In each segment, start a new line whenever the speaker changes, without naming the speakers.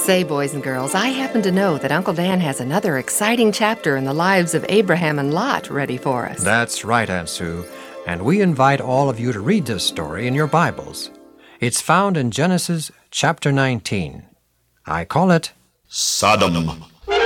Say, boys and girls, I happen to know that Uncle Dan has another exciting chapter in the lives of Abraham and Lot ready for us.
That's right, Aunt Sue. And we invite all of you to read this story in your Bibles. It's found in Genesis chapter 19. I call it
Sodom.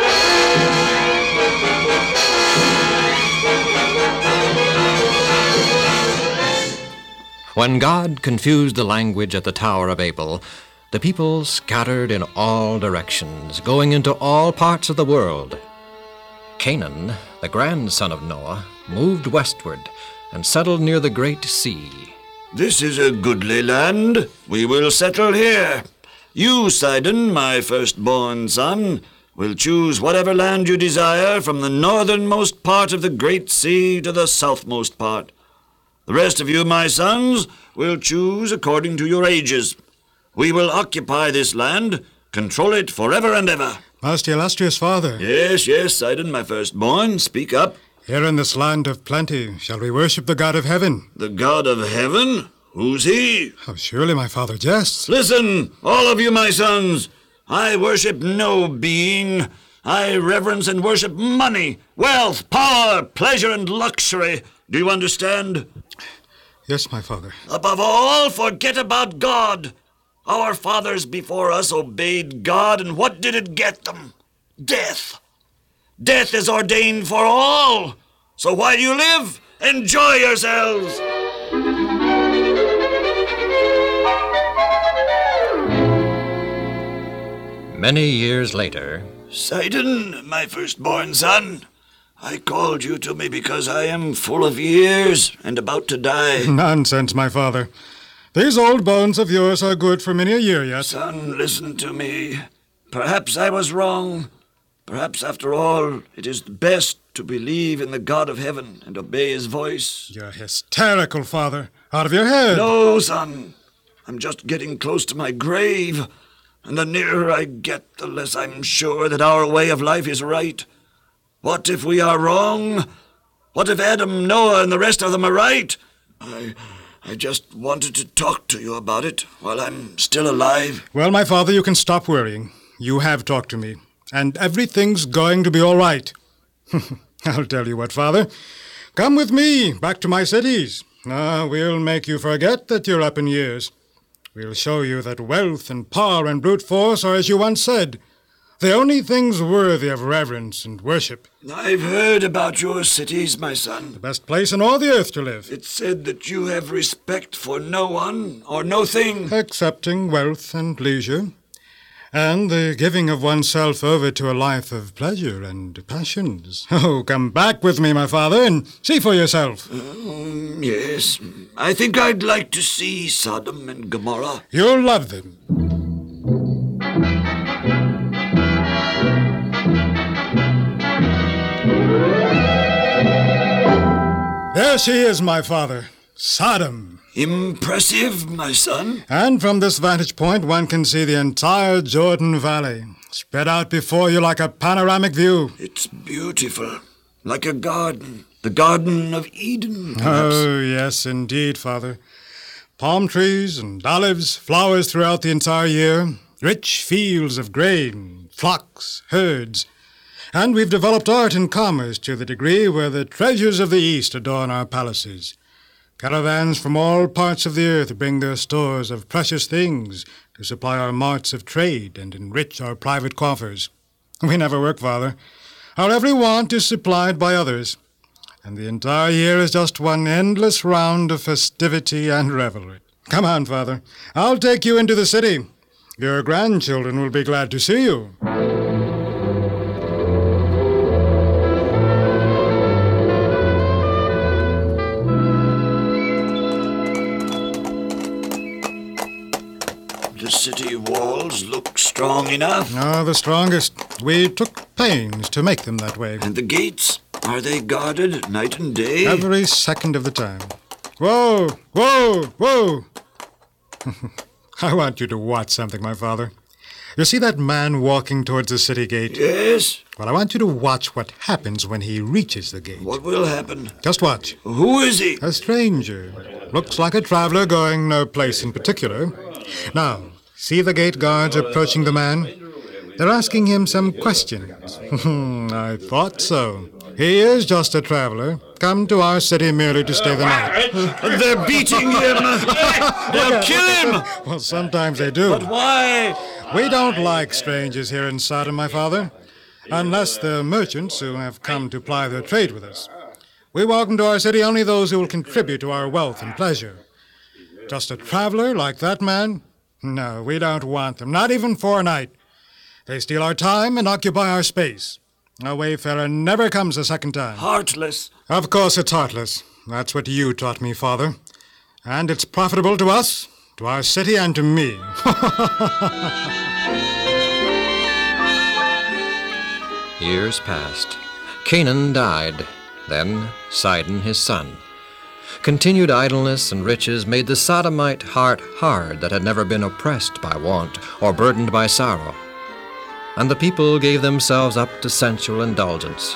When God confused the language at the Tower of Babel, the people scattered in all directions, going into all parts of the world. Canaan, the grandson of Noah, moved westward and settled near the great sea.
This is a goodly land. We will settle here. You, Sidon, my firstborn son, will choose whatever land you desire from the northernmost part of the great sea to the southmost part. The rest of you, my sons, will choose according to your ages. We will occupy this land, control it forever and ever.
Most illustrious father.
Yes, Sidon, my firstborn, speak up.
Here in this land of plenty shall we worship the God of heaven.
The God of heaven? Who's he?
Oh, surely my father jests.
Listen, all of you, my sons. I worship no being. I reverence and worship money, wealth, power, pleasure, and luxury. Do you understand?
Yes, my father.
Above all, forget about God. Our fathers before us obeyed God, and what did it get them? Death. Death is ordained for all. So while you live, enjoy yourselves.
Many years later,
Sidon, my firstborn son, I called you to me because I am full of years and about to die.
Nonsense, my father. These old bones of yours are good for many a year yet.
Son, listen to me. Perhaps I was wrong. Perhaps, after all, it is best to believe in the God of heaven and obey his voice.
You're hysterical, father. Out of your head.
No, son. I'm just getting close to my grave. And the nearer I get, the less I'm sure that our way of life is right. What if we are wrong? What if Adam, Noah, and the rest of them are right? I just wanted to talk to you about it while I'm still alive.
Well, my father, you can stop worrying. You have talked to me, and everything's going to be all right. I'll tell you what, father. Come with me back to my cities. We'll make you forget that you're up in years. We'll show you that wealth and power and brute force are, as you once said, the only things worthy of reverence and worship.
I've heard about your cities, my son.
The best place on all the earth to live.
It's said that you have respect for no one or no thing.
Excepting wealth and leisure, and the giving of oneself over to a life of pleasure and passions. Oh, come back with me, my father, and see for yourself.
Yes. I think I'd like to see Sodom and Gomorrah.
You'll love them. There she is, my father. Sodom.
Impressive, my son.
And from this vantage point, one can see the entire Jordan Valley, spread out before you like a panoramic view.
It's beautiful, like a garden. The Garden of Eden, perhaps.
Oh, yes, indeed, father. Palm trees and olives, flowers throughout the entire year, rich fields of grain, flocks, herds. And we've developed art and commerce to the degree where the treasures of the East adorn our palaces. Caravans from all parts of the earth bring their stores of precious things to supply our marts of trade and enrich our private coffers. We never work, father. Our every want is supplied by others. And the entire year is just one endless round of festivity and revelry. Come on, father. I'll take you into the city. Your grandchildren will be glad to see you.
The city walls look strong enough.
The strongest. We took pains to make them that way.
And the gates? Are they guarded night and day?
Every second of the time. Whoa! Whoa! Whoa! I want you to watch something, my father. You see that man walking towards the city gate?
Yes.
Well, I want you to watch what happens when he reaches the gate.
What will happen?
Just watch.
Who is he?
A stranger. Looks like a traveler going no place in particular. Now, see the gate guards approaching the man? They're asking him some questions. I thought so. He is just a traveler, come to our city merely to stay the night.
They're beating him! They'll kill him!
Well, sometimes they do.
But why?
We don't like strangers here in Sodom, my father, unless they're merchants who have come to ply their trade with us. We welcome to our city only those who will contribute to our wealth and pleasure. Just a traveler like that man? No, we don't want them, not even for a night. They steal our time and occupy our space. A wayfarer never comes a second time.
Heartless.
Of course it's heartless. That's what you taught me, Father. And it's profitable to us, to our city, and to me.
Years passed. Canaan died. Then Sidon his son. Continued idleness and riches made the Sodomite heart hard that had never been oppressed by want or burdened by sorrow. And the people gave themselves up to sensual indulgence.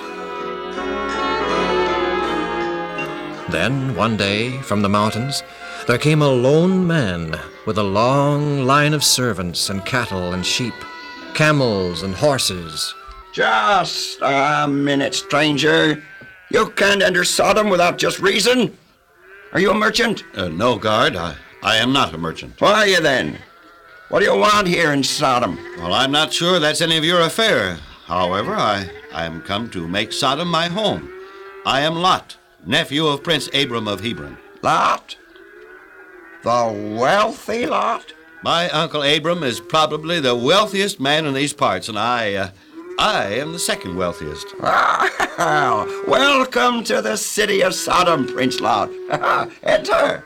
Then, one day, from the mountains, there came a lone man with a long line of servants and cattle and sheep, camels and horses.
Just a minute, stranger. You can't enter Sodom without just reason. Are you a merchant?
No, guard. I am not a merchant.
Why are you then? What do you want here in Sodom?
Well, I'm not sure that's any of your affair. However, I am come to make Sodom my home. I am Lot, nephew of Prince Abram of Hebron.
Lot? The wealthy Lot?
My uncle Abram is probably the wealthiest man in these parts, and I am the second wealthiest.
Welcome to the city of Sodom, Prince Lot. Enter.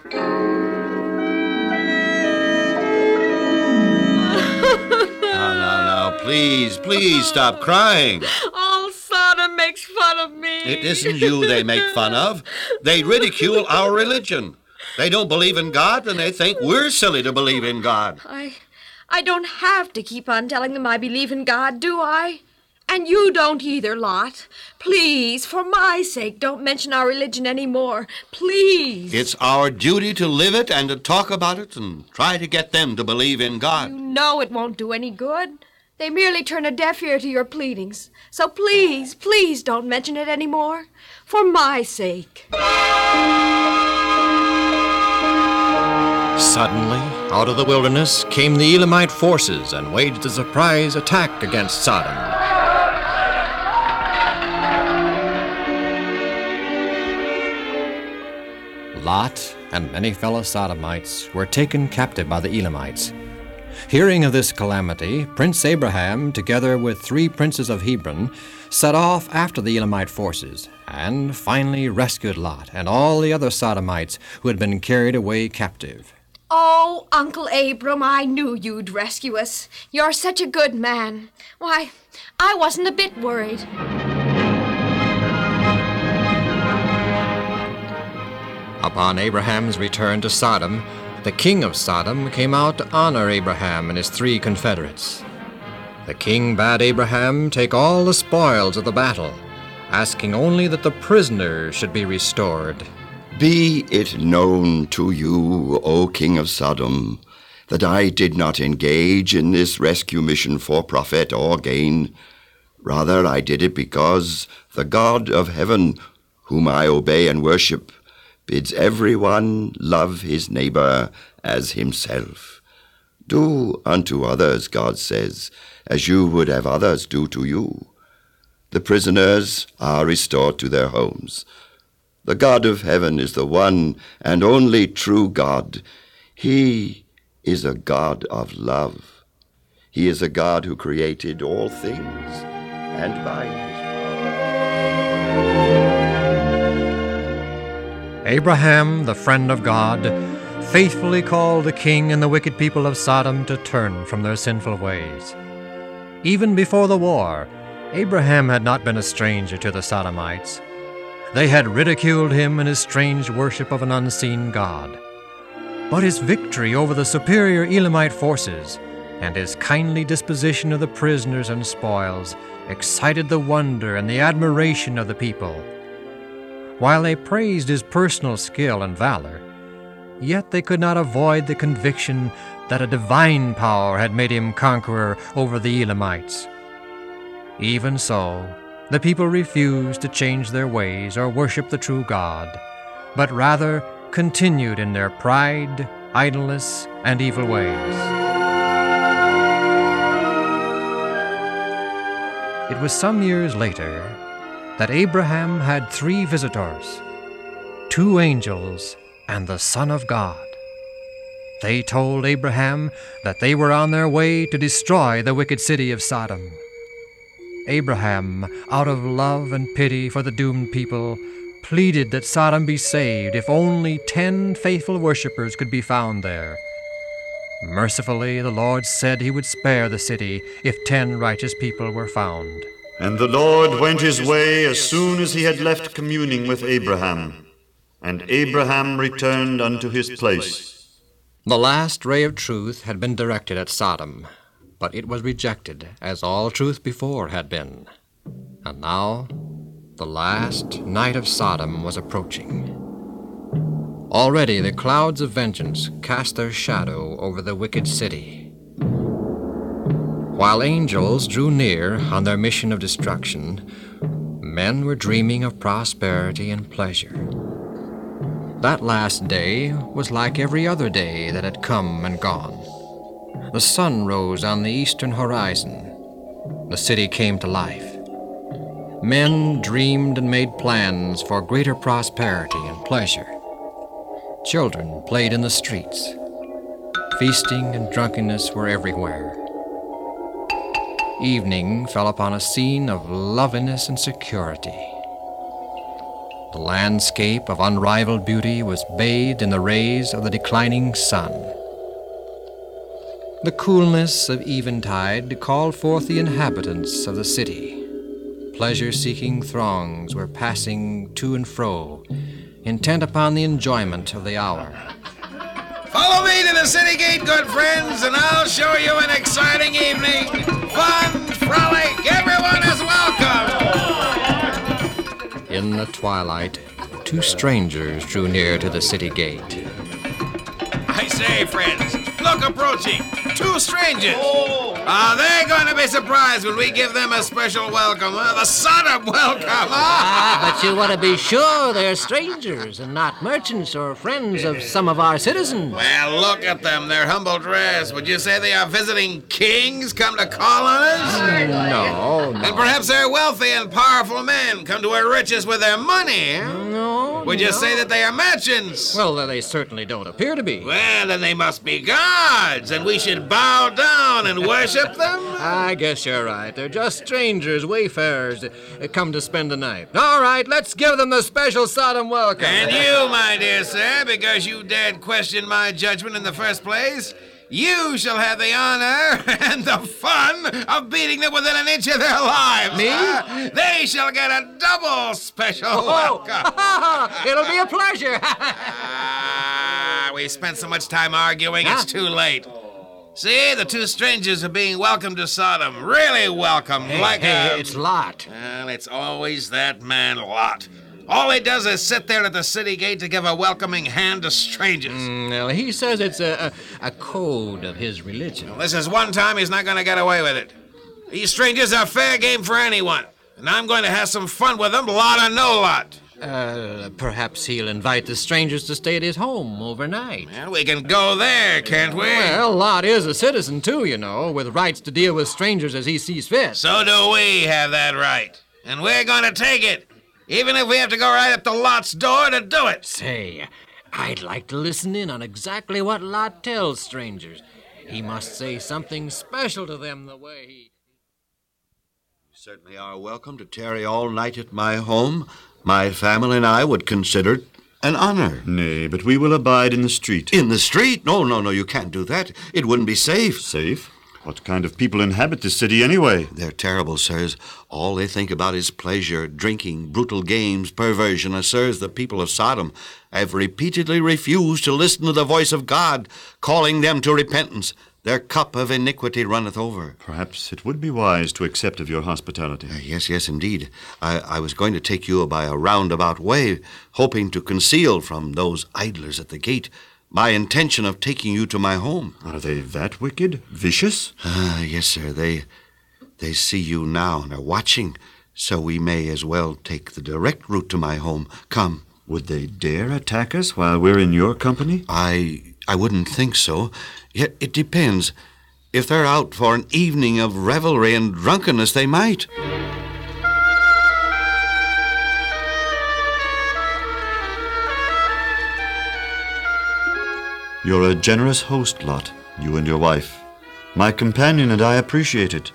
No, please stop crying.
All Sodom makes fun of me.
It isn't you they make fun of. They ridicule our religion. They don't believe in God, and they think we're silly to believe in God.
I don't have to keep on telling them I believe in God, do I? And you don't either, Lot. Please, for my sake, don't mention our religion anymore. Please.
It's our duty to live it and to talk about it and try to get them to believe in God.
You know it won't do any good. They merely turn a deaf ear to your pleadings. So please, please don't mention it anymore. For my sake.
Suddenly, out of the wilderness came the Elamite forces and waged a surprise attack against Sodom. Lot and many fellow Sodomites were taken captive by the Elamites. Hearing of this calamity, Prince Abraham, together with 3 princes of Hebron, set off after the Elamite forces and finally rescued Lot and all the other Sodomites who had been carried away captive.
Oh, Uncle Abram, I knew you'd rescue us. You're such a good man. Why, I wasn't a bit worried.
Upon Abraham's return to Sodom, the king of Sodom came out to honor Abraham and his 3 confederates. The king bade Abraham take all the spoils of the battle, asking only that the prisoners should be restored.
Be it known to you, O King of Sodom, that I did not engage in this rescue mission for profit or gain. Rather, I did it because the God of heaven, whom I obey and worship, bids everyone love his neighbor as himself. Do unto others, God says, as you would have others do to you. The prisoners are restored to their homes. The God of heaven is the one and only true God. He is a God of love. He is a God who created all things, and by his
Abraham, the friend of God, faithfully called the king and the wicked people of Sodom to turn from their sinful ways. Even before the war, Abraham had not been a stranger to the Sodomites. They had ridiculed him in his strange worship of an unseen God. But his victory over the superior Elamite forces and his kindly disposition of the prisoners and spoils excited the wonder and the admiration of the people. While they praised his personal skill and valor, yet they could not avoid the conviction that a divine power had made him conqueror over the Elamites. Even so, the people refused to change their ways or worship the true God, but rather continued in their pride, idleness, and evil ways. It was some years later that Abraham had 3 visitors, 2 angels and the Son of God. They told Abraham that they were on their way to destroy the wicked city of Sodom. Abraham, out of love and pity for the doomed people, pleaded that Sodom be saved if only 10 faithful worshippers could be found there. Mercifully, the Lord said he would spare the city if 10 righteous people were found.
And the Lord went his way as soon as he had left communing with Abraham. And Abraham returned unto his place.
The last ray of truth had been directed at Sodom, but it was rejected, as all truth before had been. And now, the last night of Sodom was approaching. Already the clouds of vengeance cast their shadow over the wicked city. While angels drew near on their mission of destruction, men were dreaming of prosperity and pleasure. That last day was like every other day that had come and gone. The sun rose on the eastern horizon. The city came to life. Men dreamed and made plans for greater prosperity and pleasure. Children played in the streets. Feasting and drunkenness were everywhere. Evening fell upon a scene of loveliness and security. The landscape of unrivaled beauty was bathed in the rays of the declining sun. The coolness of eventide called forth the inhabitants of the city. Pleasure-seeking throngs were passing to and fro, intent upon the enjoyment of the hour.
Follow me to the city gate, good friends, and I'll show you an exciting evening. Fun, frolic, everyone is welcome.
In the twilight, 2 strangers drew near to the city gate.
I say, friends, look approaching. 2 strangers. They're going to be surprised when we give them a special welcome. The Sodom welcome.
But you want to be sure they're strangers and not merchants or friends of some of our citizens.
Well, look at them. They're humble dressed. Would you say they are visiting kings come to call on us?
No.
And perhaps they're wealthy and powerful men come to our riches with their money.
No.
Would you say that they are merchants?
Well, they certainly don't appear to be.
Well, then they must be gods, and we should bow down and worship them?
I guess you're right. They're just strangers, wayfarers, come to spend the night. All right, let's give them the special Sodom welcome.
And you, my dear sir, because you dared question my judgment in the first place, you shall have the honor and the fun of beating them within an inch of their lives.
Me?
They shall get a double special welcome.
It'll be a pleasure.
We spent so much time arguing, it's too late. See, the 2 strangers are being welcomed to Sodom. Really welcome.
It's Lot.
Well, it's always that man, Lot. All he does is sit there at the city gate to give a welcoming hand to strangers.
Well, he says it's a code of his religion.
This is one time he's not going to get away with it. These strangers are fair game for anyone, and I'm going to have some fun with them, lot or no lot.
Perhaps he'll invite the strangers to stay at his home overnight.
Well, we can go there, can't we?
Well, Lot is a citizen, too, you know, with rights to deal with strangers as he sees fit.
So do we have that right. And we're going to take it, even if we have to go right up to Lot's door to do it.
Say, I'd like to listen in on exactly what Lot tells strangers. He must say something special to them the way he...
You certainly are welcome to tarry all night at my home. My family and I would consider it an honor.
Nay, but we will abide in the street.
In the street? No, you can't do that. It wouldn't be safe.
Safe? What kind of people inhabit this city anyway?
They're terrible, sirs. All they think about is pleasure, drinking, brutal games, perversion. And, sirs, the people of Sodom have repeatedly refused to listen to the voice of God, calling them to repentance. Their cup of iniquity runneth over.
Perhaps it would be wise to accept of your hospitality.
Yes, indeed. I was going to take you by a roundabout way, hoping to conceal from those idlers at the gate my intention of taking you to my home.
Are they that wicked? Vicious?
Yes, sir. They They see you now and are watching, so we may as well take the direct route to my home. Come.
Would they dare attack us while we're in your company?
I wouldn't think so. Yet it depends. If they're out for an evening of revelry and drunkenness, they might.
You're a generous host, Lot, you and your wife. My companion and I appreciate it.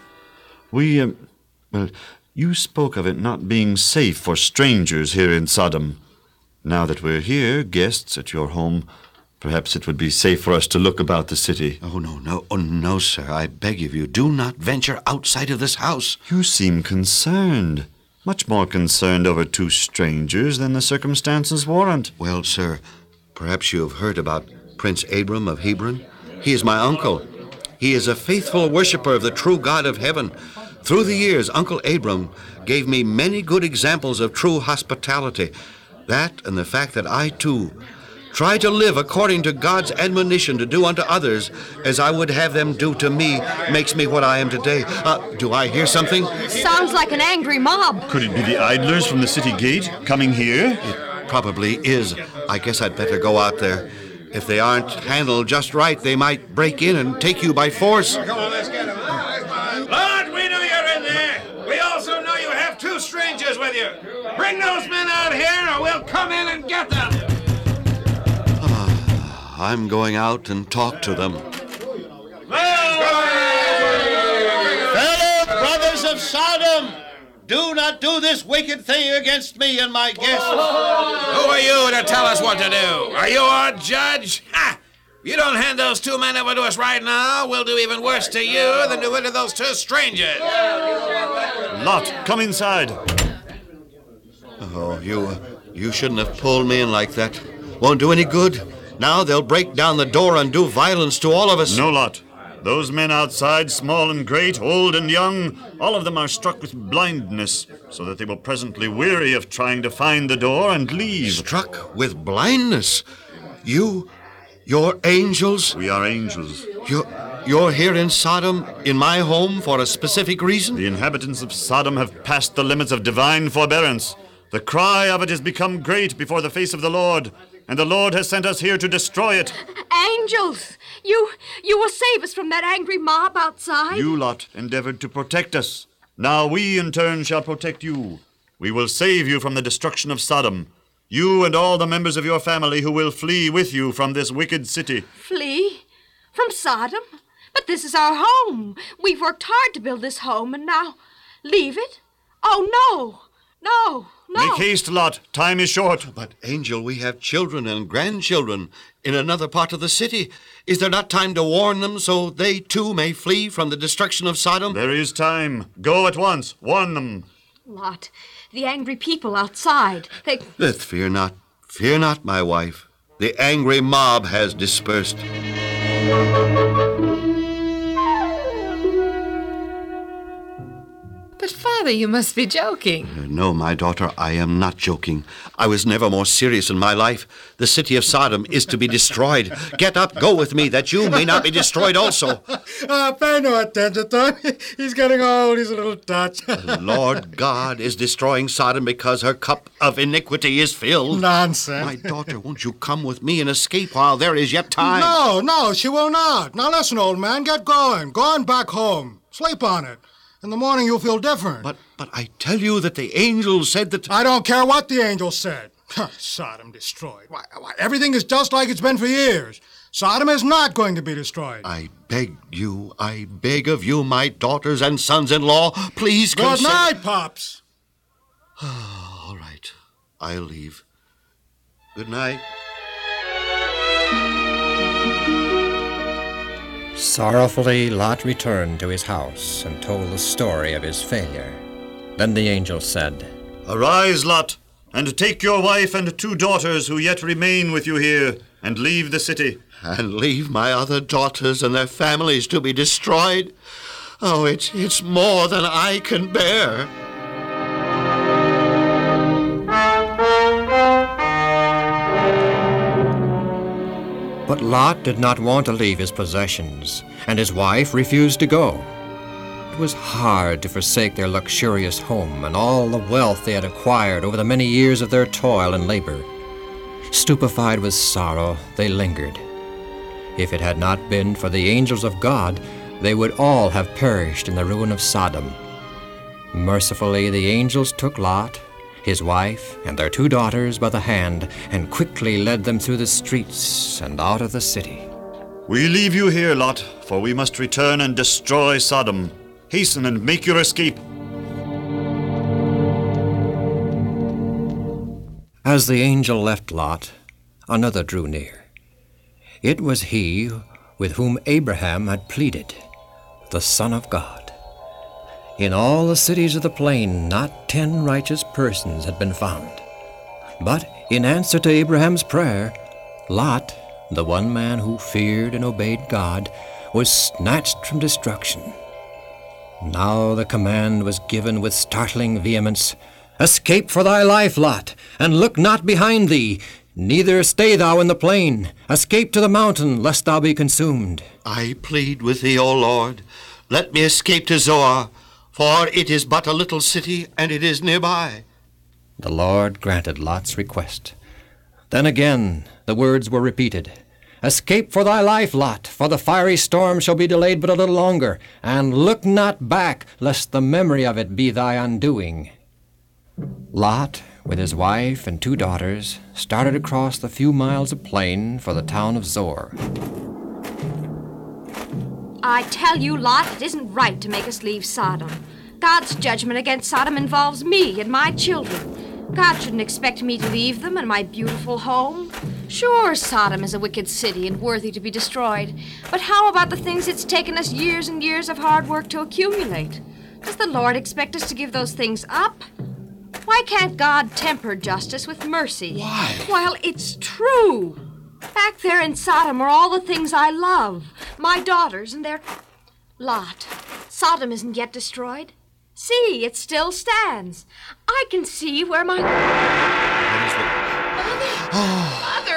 You spoke of it not being safe for strangers here in Sodom. Now that we're here, guests at your home, perhaps it would be safe for us to look about the city.
Oh, no, sir. I beg of you, do not venture outside of this house.
You seem concerned. Much more concerned over two strangers than the circumstances warrant.
Well, sir, perhaps you have heard about Prince Abram of Hebron. He is my uncle. He is a faithful worshiper of the true God of heaven. Through the years, Uncle Abram gave me many good examples of true hospitality. That and the fact that I, too, try to live according to God's admonition to do unto others as I would have them do to me makes me what I am today. Do I hear something?
Sounds like an angry mob.
Could it be the idlers from the city gate coming here?
It probably is. I guess I'd better go out there. If they aren't handled just right, they might break in and take you by force.
Come on, let's get them. Lord, we know you're in there. We also know you have two strangers with you. Bring those men out here or we'll come in and get them.
I'm going out and talk to them.
Fellow brothers of Sodom, do not do this wicked thing against me and my guests.
Who are you to tell us what to do? Are you our judge? Ha! You don't hand those two men over to us right now, we'll do even worse to you than do it to those two strangers.
Lot, come inside.
Oh, you shouldn't have pulled me in like that. Won't do any good. Now they'll break down the door and do violence to all of us.
No, Lot. Those men outside, small and great, old and young, all of them are struck with blindness, so that they will presently weary of trying to find the door and leave.
Struck with blindness? You're angels?
We are angels.
You're here in Sodom, in my home, for a specific reason?
The inhabitants of Sodom have passed the limits of divine forbearance. The cry of it has become great before the face of the Lord, and the Lord has sent us here to destroy it.
Angels! You will save us from that angry mob outside?
You, Lot, endeavored to protect us. Now we, in turn, shall protect you. We will save you from the destruction of Sodom. You and all the members of your family who will flee with you from this wicked city.
Flee? From Sodom? But this is our home. We've worked hard to build this home, and now leave it? Oh, no. No.
Make haste, Lot. Time is short.
But, Angel, we have children and grandchildren in another part of the city. Is there not time to warn them so they, too, may flee from the destruction of Sodom?
There is time. Go at once. Warn them.
Lot, the angry people outside, they...
Fear not. Fear not, my wife. The angry mob has dispersed.
But, Father, you must be joking.
No, my daughter, I am not joking. I was never more serious in my life. The city of Sodom is to be destroyed. Get up, go with me, that you may not be destroyed also.
Pay no attention to him. He's getting old. He's a little Dutch.
The Lord God is destroying Sodom because her cup of iniquity is filled.
Nonsense.
My daughter, won't you come with me and escape while there is yet time?
No, she will not. Now listen, old man, get going. Go on back home. Sleep on it. In the morning you'll feel different.
But I tell you that the angel said that...
I don't care what the angel said. Sodom destroyed. Why, everything is just like it's been for years. Sodom is not going to be destroyed.
I beg of you, my daughters and sons-in-law, please consider...
Good night, Pops.
All right, I'll leave. Good night.
Sorrowfully, Lot returned to his house and told the story of his failure. Then the angel said,
Arise, Lot, and take your wife and 2 daughters who yet remain with you here, and leave the city.
And leave my other daughters and their families to be destroyed? Oh, it's more than I can bear.
But Lot did not want to leave his possessions, and his wife refused to go. it was hard to forsake their luxurious home and all the wealth they had acquired over the many years of their toil and labor. Stupefied with sorrow, they lingered. If it had not been for the angels of God, they would all have perished in the ruin of Sodom. Mercifully, the angels took Lot, his wife, and their 2 daughters by the hand, and quickly led them through the streets and out of the city.
We leave you here, Lot, for we must return and destroy Sodom. Hasten and make your escape.
As the angel left Lot, another drew near. It was he with whom Abraham had pleaded, the Son of God. In all the cities of the plain, not 10 righteous persons had been found. But in answer to Abraham's prayer, Lot, the one man who feared and obeyed God, was snatched from destruction. Now the command was given with startling vehemence, "Escape for thy life, Lot, and look not behind thee, neither stay thou in the plain. Escape to the mountain, lest thou be consumed."
I plead with thee, O Lord, let me escape to Zoar, for it is but a little city, and it is nearby.
The Lord granted Lot's request. Then again the words were repeated, "Escape for thy life, Lot, for the fiery storm shall be delayed but a little longer, and look not back, lest the memory of it be thy undoing." Lot, with his wife and 2 daughters, started across the few miles of plain for the town of Zoar.
I tell you, Lot, it isn't right to make us leave Sodom. God's judgment against Sodom involves me and my children. God shouldn't expect me to leave them and my beautiful home. Sure, Sodom is a wicked city and worthy to be destroyed, but how about the things it's taken us years and years of hard work to accumulate? Does the Lord expect us to give those things up? Why can't God temper justice with mercy?
Why?
Well, it's true. Back there in Sodom are all the things I love. My daughters and their... Lot, Sodom isn't yet destroyed. See, it still stands. I can see where my... Mother!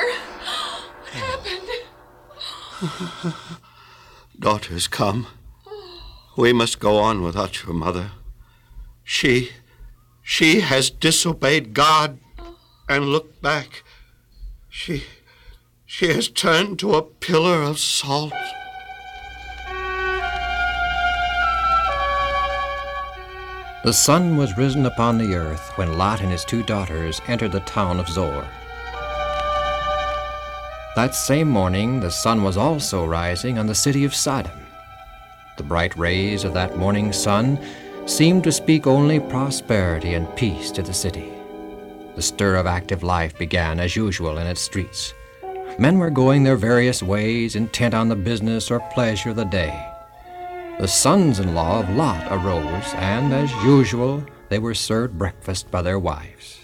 What happened?
Daughters, come. We must go on without your mother. She has disobeyed God and looked back. She has turned to a pillar of salt.
The sun was risen upon the earth when Lot and his 2 daughters entered the town of Zoar. That same morning the sun was also rising on the city of Sodom. The bright rays of that morning sun seemed to speak only prosperity and peace to the city. The stir of active life began as usual in its streets. Men were going their various ways, intent on the business or pleasure of the day. The sons-in-law of Lot arose, and as usual, they were served breakfast by their wives.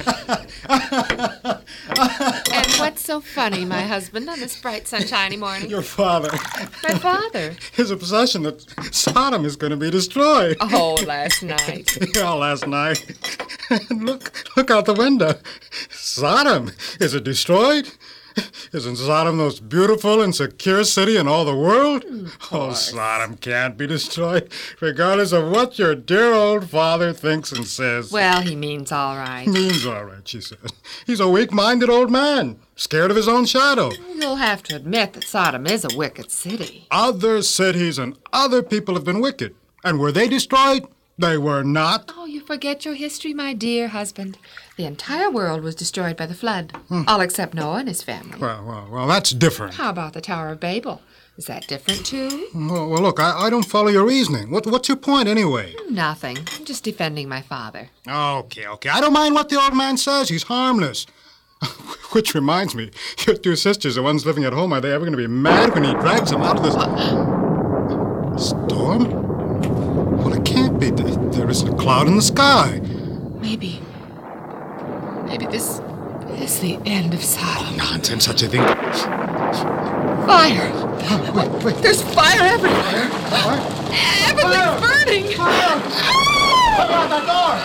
And what's so funny, my husband, on this bright, sunshiny morning?
Your father.
My father?
His obsession that Sodom is going to be destroyed.
Oh, last night.
Yeah, last night. And look out the window. Sodom, is it destroyed? Isn't Sodom the most beautiful and secure city in all the world? Oh, Sodom can't be destroyed, regardless of what your dear old father thinks and says.
Well, he means all right.
Means all right, she said. He's a weak-minded old man, scared of his own shadow.
You'll have to admit that Sodom is a wicked city.
Other cities and other people have been wicked. And were they destroyed? They were not.
Oh, you forget your history, my dear husband. The entire world was destroyed by the flood, all except Noah and his family.
Well, that's different.
How about the Tower of Babel? Is that different, too?
Well, look, I don't follow your reasoning. What's your point, anyway?
Nothing. I'm just defending my father.
Okay. I don't mind what the old man says. He's harmless. Which reminds me, your 2 sisters, the ones living at home, are they ever going to be mad when he drags them out of this... Storm? Well, it can't be. There isn't a cloud in the sky.
Maybe this is the end of Sodom.
Nonsense, such a thing.
Fire!
Wait.
There's fire everywhere. Everything's burning.
Fire! Look out that door!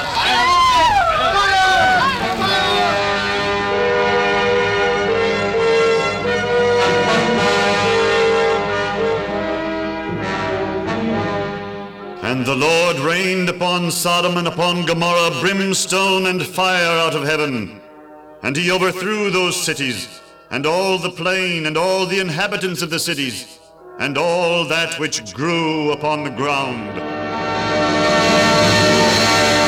And the Lord rained upon Sodom and upon Gomorrah brimstone and fire out of heaven. And he overthrew those cities, and all the plain, and all the inhabitants of the cities, and all that which grew upon the ground.